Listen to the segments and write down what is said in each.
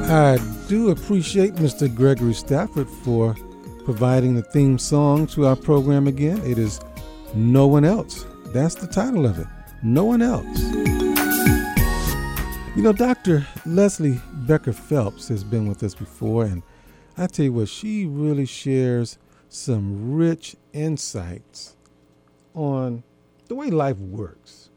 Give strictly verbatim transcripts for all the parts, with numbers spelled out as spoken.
I do appreciate Mister Gregory Stafford for providing the theme song to our program again. It is No One Else. That's the title of it. No One Else. You know, Doctor Leslie Becker Phelps has been with us before, and I tell you what, she really shares some rich insights on the way life works.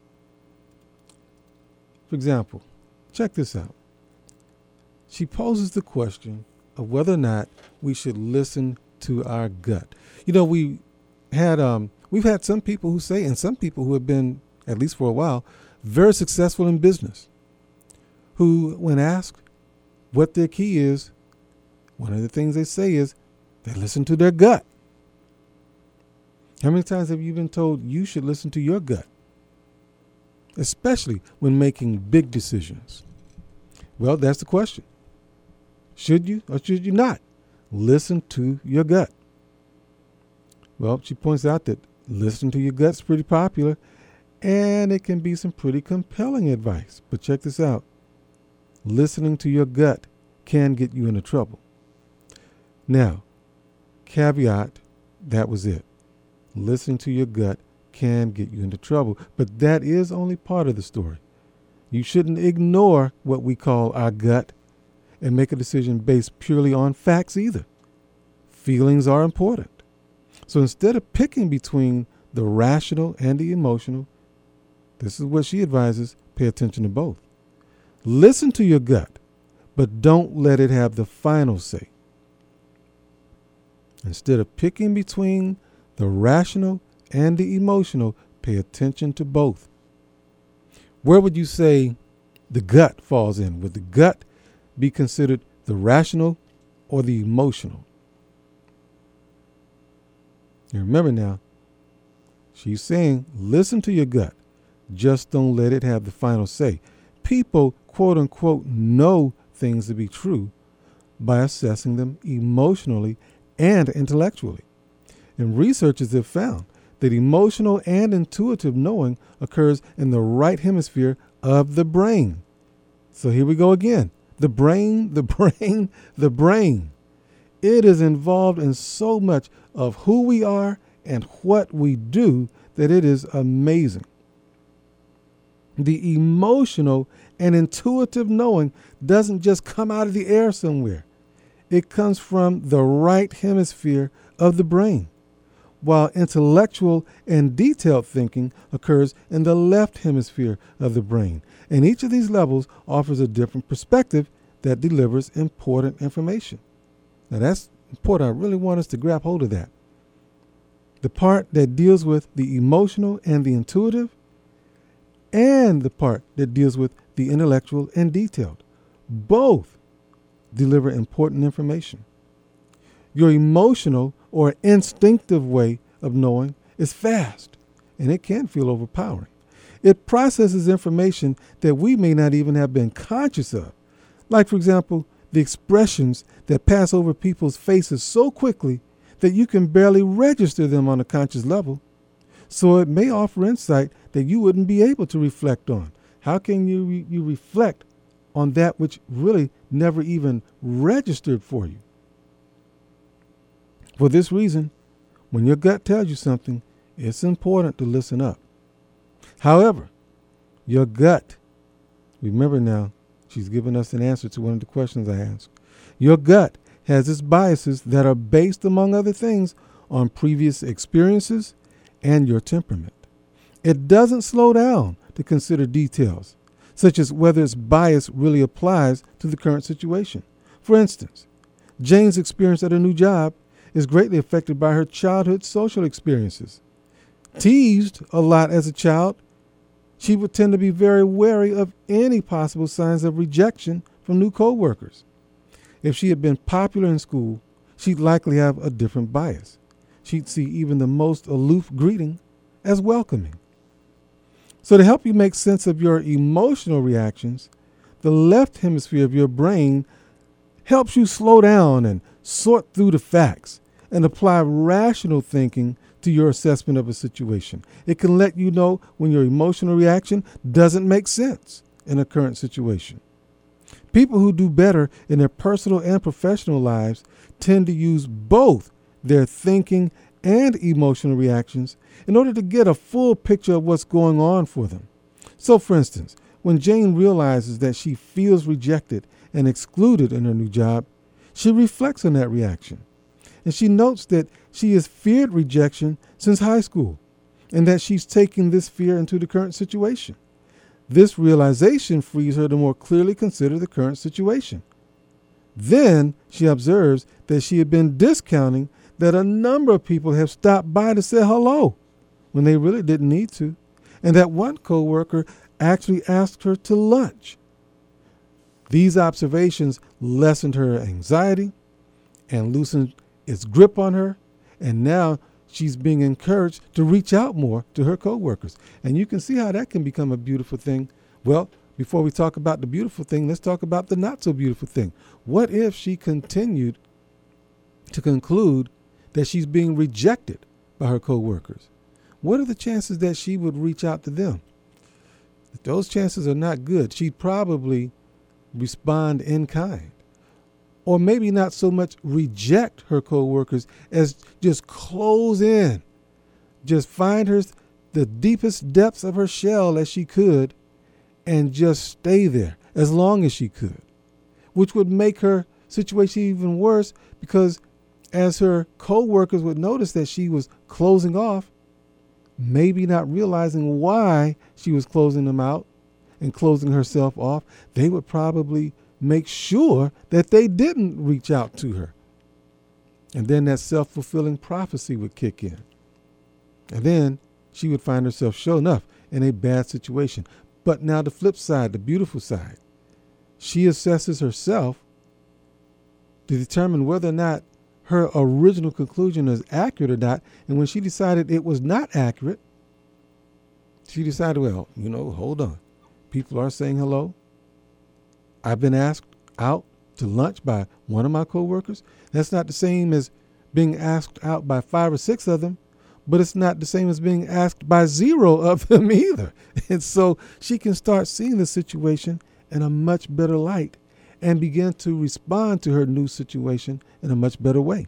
For example, check this out. She poses the question of whether or not we should listen to our gut. You know, we had um, we've had some people who say, and some people who have been, at least for a while, very successful in business, who, when asked what their key is, one of the things they say is they listen to their gut. How many times have you been told you should listen to your gut, especially when making big decisions? Well, that's the question. Should you or should you not listen to your gut? Well, she points out that listening to your gut's pretty popular, and it can be some pretty compelling advice. But check this out. Listening to your gut can get you into trouble. Now, caveat, that was it. Listening to your gut can get you into trouble, but that is only part of the story. You shouldn't ignore what we call our gut and make a decision based purely on facts either. Feelings are important. So instead of picking between the rational and the emotional, this is what she advises: pay attention to both. Listen to your gut, but don't let it have the final say. Instead of picking between the rational and the emotional, pay attention to both. Where would you say the gut falls in? Would the gut be considered the rational or the emotional? And remember now, she's saying listen to your gut. Just don't let it have the final say. People, quote unquote, know things to be true by assessing them emotionally and intellectually. And researchers have found that emotional and intuitive knowing occurs in the right hemisphere of the brain. So here we go again. The brain, the brain, the brain. It is involved in so much of who we are and what we do that it is amazing. The emotional and intuitive knowing doesn't just come out of the air somewhere. It comes from the right hemisphere of the brain, while intellectual and detailed thinking occurs in the left hemisphere of the brain. And each of these levels offers a different perspective that delivers important information. Now that's important. I really want us to grab hold of that. The part that deals with the emotional and the intuitive, and the part that deals with the intellectual and detailed. Both deliver important information. Your emotional or instinctive way of knowing is fast, and it can feel overpowering. It processes information that we may not even have been conscious of. Like, for example, the expressions that pass over people's faces so quickly that you can barely register them on a conscious level. So it may offer insight that you wouldn't be able to reflect on. How can you re- you reflect on that which really never even registered for you? For this reason, when your gut tells you something, it's important to listen up. However, your gut, remember now, she's given us an answer to one of the questions I asked. Your gut has its biases that are based, among other things, on previous experiences and your temperament. It doesn't slow down to consider details, such as whether its bias really applies to the current situation. For instance, Jane's experience at her new job is greatly affected by her childhood social experiences. Teased a lot as a child, she would tend to be very wary of any possible signs of rejection from new coworkers. If she had been popular in school, she'd likely have a different bias. She'd see even the most aloof greeting as welcoming. So to help you make sense of your emotional reactions, the left hemisphere of your brain helps you slow down and sort through the facts and apply rational thinking to your assessment of a situation. It can let you know when your emotional reaction doesn't make sense in a current situation. People who do better in their personal and professional lives tend to use both their thinking and emotional reactions in order to get a full picture of what's going on for them. So, for instance, when Jane realizes that she feels rejected and excluded in her new job, she reflects on that reaction. And she notes that she has feared rejection since high school and that she's taking this fear into the current situation. This realization frees her to more clearly consider the current situation. Then she observes that she had been discounting that a number of people have stopped by to say hello when they really didn't need to, and that one coworker actually asked her to lunch. These observations lessened her anxiety and loosened its grip on her, and now she's being encouraged to reach out more to her coworkers. And you can see how that can become a beautiful thing. Well, before we talk about the beautiful thing, let's talk about the not so beautiful thing. What if she continued to conclude that she's being rejected by her coworkers? What are the chances that she would reach out to them? Those chances are not good. She'd probably respond in kind, or maybe not so much reject her coworkers as just close in, just find her the deepest depths of her shell as she could and just stay there as long as she could, which would make her situation even worse, because as her coworkers would notice that she was closing off, maybe not realizing why she was closing them out and closing herself off, they would probably make sure that they didn't reach out to her. And then that self-fulfilling prophecy would kick in. And then she would find herself, sure enough, in a bad situation. But now the flip side, the beautiful side, she assesses herself to determine whether or not her original conclusion is accurate or not. And when she decided it was not accurate, she decided, well, you know, hold on. People are saying hello. I've been asked out to lunch by one of my coworkers. That's not the same as being asked out by five or six of them, but it's not the same as being asked by zero of them either. And so she can start seeing the situation in a much better light and begin to respond to her new situation in a much better way.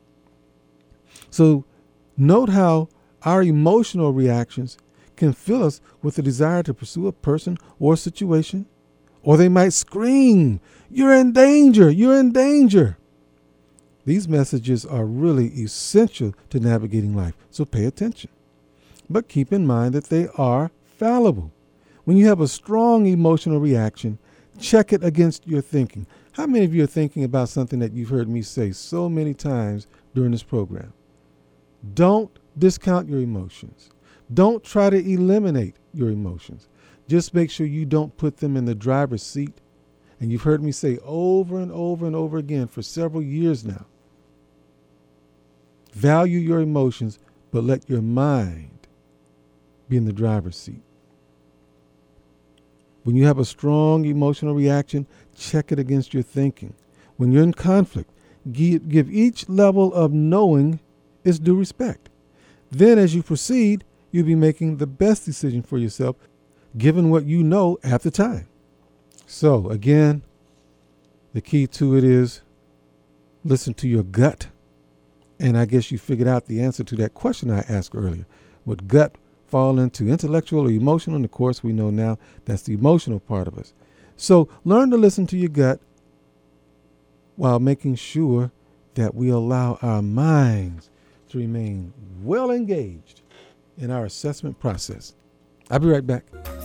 So note how our emotional reactions can fill us with the desire to pursue a person or situation, or they might scream, "You're in danger, you're in danger." These messages are really essential to navigating life, so pay attention. But keep in mind that they are fallible. When you have a strong emotional reaction, check it against your thinking. How many of you are thinking about something that you've heard me say so many times during this program? Don't discount your emotions. Don't try to eliminate your emotions. Just make sure you don't put them in the driver's seat. And you've heard me say over and over and over again for several years now, value your emotions, but let your mind be in the driver's seat. When you have a strong emotional reaction, check it against your thinking. When you're in conflict, give, give each level of knowing its due respect. Then as you proceed, you'll be making the best decision for yourself, given what you know at the time. So again, the key to it is listen to your gut. And I guess you figured out the answer to that question I asked earlier. Would gut fall into intellectual or emotional? And of course, we know now that's the emotional part of us. So learn to listen to your gut while making sure that we allow our minds to remain well engaged in our assessment process. I'll be right back.